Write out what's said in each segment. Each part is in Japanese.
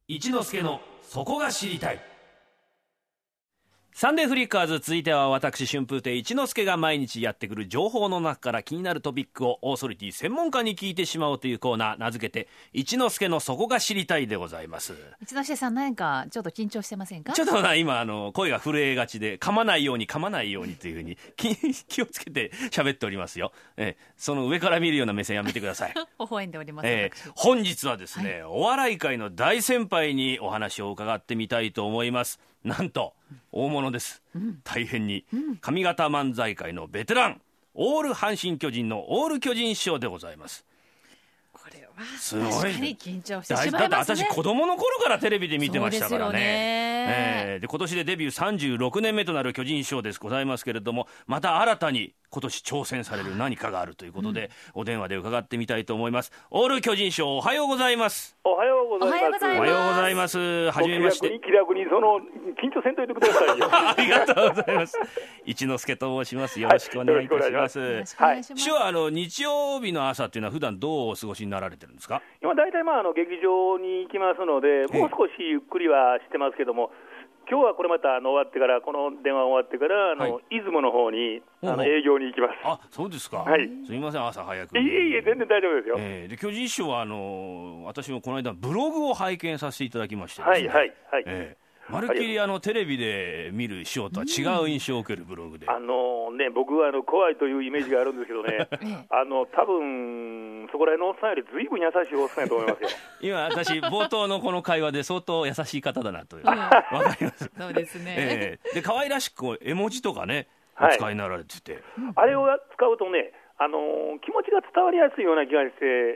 一之助のそこが知りたい。サンデーフリッカーズ、続いては私春風亭一之輔が毎日やってくる情報の中から気になるトピックをオーソリティ専門家に聞いてしまおうというコーナー、名付けて一之輔のそこが知りたいでございます。 一之輔さん、何かちょっと緊張してませんか？ ちょっと今声が震えがちで、噛まないようにというふうに気をつけて喋っておりますよ。その上から見るような目線やめてください。 微笑んでおります。 本日はですね、お笑い界の大先輩にお話を伺ってみたいと思います。なんと大物です、大変に、上方漫才界のベテラン、オール阪神巨人のオール巨人師匠でございます。 これはすごい、 確かに緊張してしまいますね。 だって私子供の頃からテレビで見てましたからそうですよね。 で今年でデビュー36年目となる巨人師匠ですございますけれども、また新たに今年挑戦される何かがあるということで、お電話で伺ってみたいと思います。オール巨人師匠、おはようございます。 おはようございます。 おはようございます。はじめまして。 気楽にその緊張せんといてくださいよ。 ありがとうございます。一之輔と申します。よろしくお願いいたします。師匠は日曜日の朝っていうのは普段どうお過ごしになられてるんですか？ 今大体劇場に行きますので、もう少しゆっくりはしてますけども、今日はこれまた終わってから、この電話終わってから出雲の方に営業に行きます。 あ、そうですか。 はい、 すみません、朝早く。 いえ全然大丈夫ですよ。 で巨人師匠は私もこの間ブログを拝見させていただきましてですね、まるっきりテレビで見る師匠とは違う印象を受けるブログで、 僕は怖いというイメージがあるんですけどね多分そこら辺のおっさんよりずいぶん優しいおっさんやと思いますよ。 今私冒頭のこの会話で相当優しい方だなと分かります。 そうですね。 で可愛らしく絵文字とかね、お使いになられてて、 あれを使うとね、気持ちが伝わりやすいような気がして、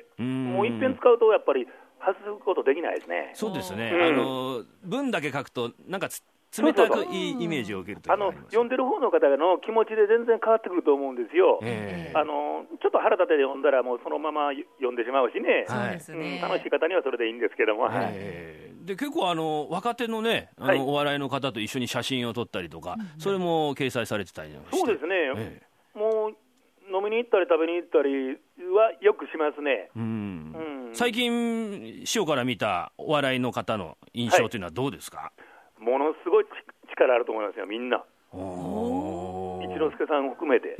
もう一遍使うとやっぱり外すことできないですね。 そうですね、文だけ書くとなんか冷たくいいイメージを受けるというのがあります。 読んでる方の方の気持ちで全然変わってくると思うんですよ。ちょっと腹立てで読んだらもうそのまま読んでしまうしね、楽しい方にはそれでいいんですけども、 で結構若手のねお笑いの方と一緒に写真を撮ったりとか、それも掲載されてたりして。 そうですね、もう飲みに行ったり食べに行ったりはよくしますね。 最近師匠から見たお笑いの方の印象というのはどうですか？ ものすごい力あると思いますよ、みんな。一之輔さん含めて。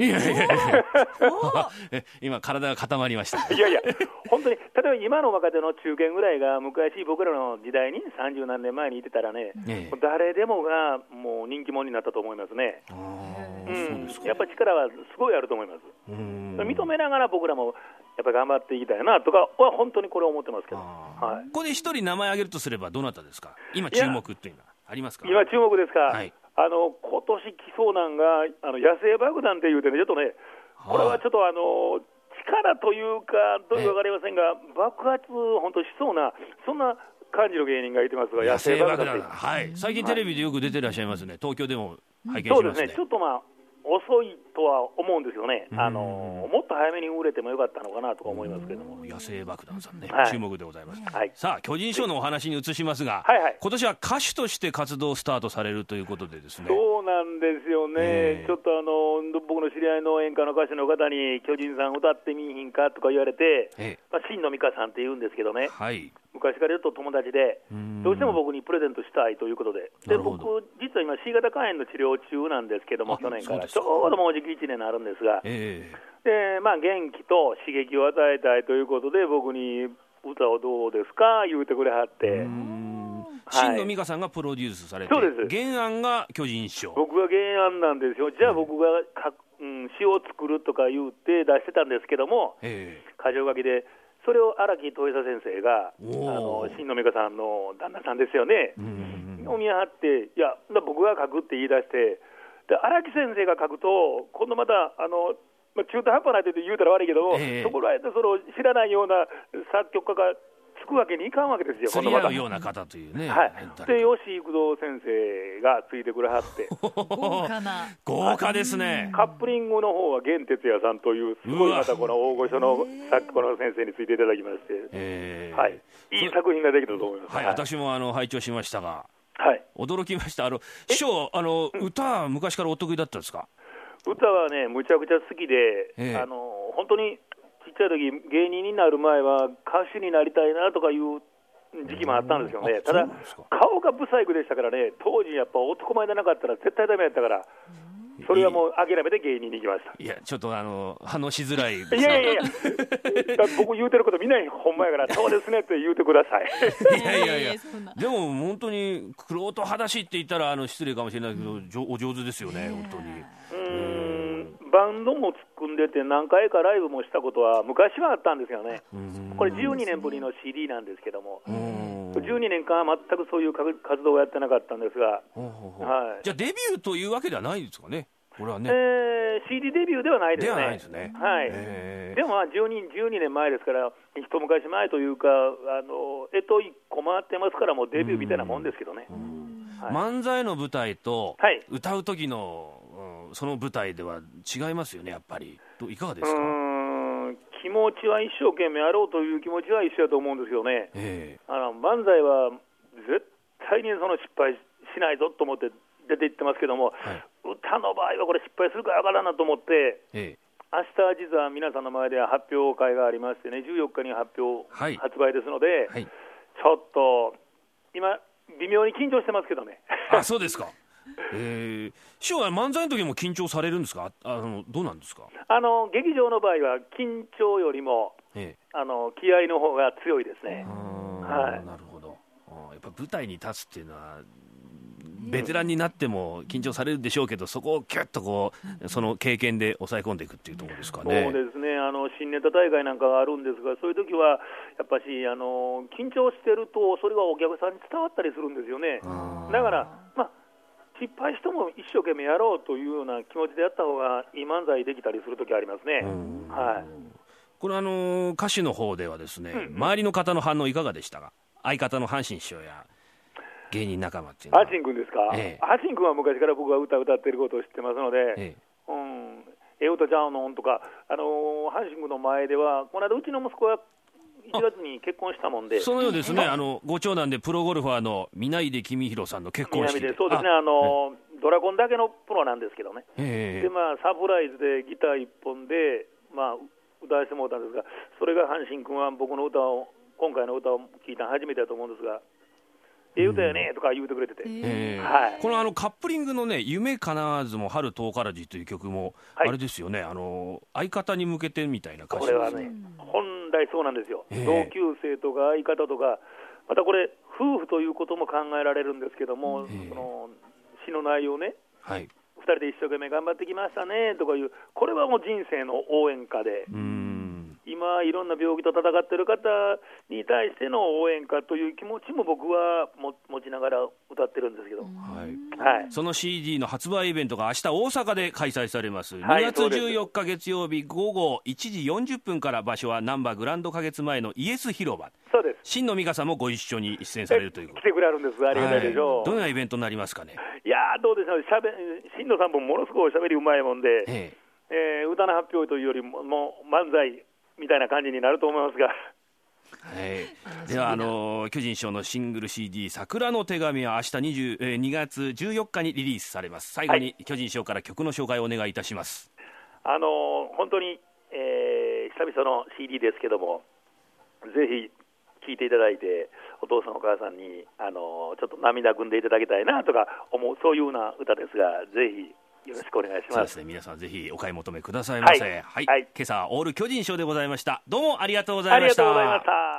今体が固まりました。 本当に例えば今の若手の中堅ぐらいが昔僕らの時代に30何年前にいてたらね、誰でもがもう人気者になったと思いますね。やっぱり力はすごいあると思います。認めながら僕らもやっぱり頑張っていきたいなとかは本当にこれ思ってますけど。 ここで一人名前挙げるとすればどなたですか？今注目っていうのはありますか？ 今注目ですか？今年来そうなんが野生爆弾っていうてね、ちょっとね、これはちょっと力というかどういうか分かりませんが、爆発本当しそうなそんな感じの芸人がいてますが、野生爆弾、 最近テレビでよく出てらっしゃいますね。東京でも拝見しますね。 そうですね、ちょっと遅いとは思うんですよね。もっと早めに売れてもよかったのかなとか思いますけども。 野生爆弾さんね、注目でございます。さあ巨人師匠のお話に移しますが、今年は歌手として活動をスタートされるということでですね。 そうなんですよね。ちょっと僕の知り合いの演歌の歌手の方に巨人さん歌ってみいひんかとか言われて、真野美香さんって言うんですけどね、昔からずっと友達で、どうしても僕にプレゼントしたいということで、僕実は今 C 型肝炎の治療中なんですけども、去年からちょうどもうじき1年になるんですが、元気と刺激を与えたいということで僕に歌をどうですか言うてくれはって、 真野美香さんがプロデュースされて、原案が巨人師匠。 僕が原案なんですよ。じゃあ僕が詩を作るとか言うて出してたんですけども、箇条書きでそれを荒木戸久先生が真野美香さんの旦那さんですよね、を見張って、いや僕が書くって言い出して、で荒木先生が書くと今度また中途半端なって言うたら悪いけども、そこらへんでその知らないような作曲家がつくわけにいかんわけですよ。 釣り合うような方というね。 で吉幾三先生がついてくれはって豪華ですね。 カップリングの方は源哲也さんというすごいまたこの大御所の作曲家の先生についていただきまして、いい作品ができたと思います。 私も拝聴しましたが、驚きました。師匠歌は昔からお得意だったんですか？ 歌はねむちゃくちゃ好きで、本当にちっちゃい時芸人になる前は歌手になりたいなとかいう時期もあったんですよね。ただ顔がブサイクでしたからね、当時やっぱ男前でなかったら絶対ダメやったから、それはもう諦めて芸人に行きました。 いやちょっと反応しづらいいや僕言うてることみんなにほんまやからそうですねって言うてください。 いやでも本当に玄人裸足って言ったら失礼かもしれないけど、お上手ですよね本当に。 バンドも組んでて何回かライブもしたことは昔はあったんですよね。これ12年ぶりの CD なんですけども、12年間は全くそういう活動をやってなかったんですが、 はい、じゃあデビューというわけではないですかね、これはね。 CD デビューではないですね。 ではないですね。 はい。でも12年前ですから、一昔前というか、1個回ってますから、もうデビューみたいなもんですけどね。 はい、漫才の舞台と歌う時の、その舞台では違いますよね、やっぱり。いかがですか？ 気持ちは一生懸命やろうという気持ちは一緒だと思うんですよね。漫才は絶対にその失敗しないぞと思って出ていってますけども、歌の場合はこれ失敗するかわからんなと思って、明日実は皆さんの前で発表会がありましてね、14日に発売ですので、ちょっと今微妙に緊張してますけどね。 あ、そうですか。師匠は漫才の時も緊張されるんですか？どうなんですか？ 劇場の場合は緊張よりも、気合の方が強いですね。 なるほど。やっぱ舞台に立つっていうのはベテランになっても緊張されるでしょうけど、そこをキュッとその経験で抑え込んでいくっていうところですかね。 そうですね。新ネタ大会なんかがあるんですが、そういう時はやっぱし緊張してるとそれがお客さんに伝わったりするんですよね。だから失敗しても一生懸命やろうというような気持ちでやった方がいい漫才できたりする時ありますね。 これ歌手の方ではですね、周りの方の反応いかがでしたか？相方の阪神師匠や芸人仲間っていうのは。 阪神君ですか？阪神君は昔から僕が歌ってることを知ってますので、歌ちゃうのとか、阪神君の前ではこの間うちの息子は1月に結婚したもんで。 そのようですね。ご長男でプロゴルファーの南出公弘さんの結婚式で。 そうですね。ドラゴンだけのプロなんですけどね。でサプライズでギター1本で歌わせてもらったんですが、それが阪神君は僕の歌を今回の歌を聴いたの初めてだと思うんですが、歌やねとか言うてくれてて、 このカップリングのね、夢かなわずも春遠からじという曲もあれですよね、相方に向けてみたいな歌詞です。 これはね、本来そうなんですよ。同級生とか相方とか、またこれ夫婦ということも考えられるんですけども、その詩の内容ね、2人で一生懸命頑張ってきましたねとかいう、これはもう人生の応援歌で、今いろんな病気と闘っている方に対しての応援歌という気持ちも僕は持ちながら歌ってるんですけど、 その CD の発売イベントが明日大阪で開催されます。2月14日月曜日午後1時40分から、場所は難波グランド花月前のイエス広場。 そうです。 新野美香さんもご一緒に出演されるということ。 来てくれるんです。ありがたいでしょう。 どんなイベントになりますかね？ いやどうでしょう。新野さんもものすごいおしゃべりうまいもんで、歌の発表というよりも漫才みたいな感じになると思いますが、 では巨人師匠のシングル CD 桜の手紙は明日2月14日にリリースされます。最後に巨人師匠から曲の紹介をお願いいたします。 本当に、久々の CD ですけども、ぜひ聴いていただいて、お父さんお母さんにちょっと涙ぐんでいただきたいなとか思う、そういうような歌ですが、ぜひよろしくお願いします。 そうですね、皆さんぜひお買い求めくださいませ。今朝オール巨人賞でございました。どうもありがとうございました。 ありがとうございました。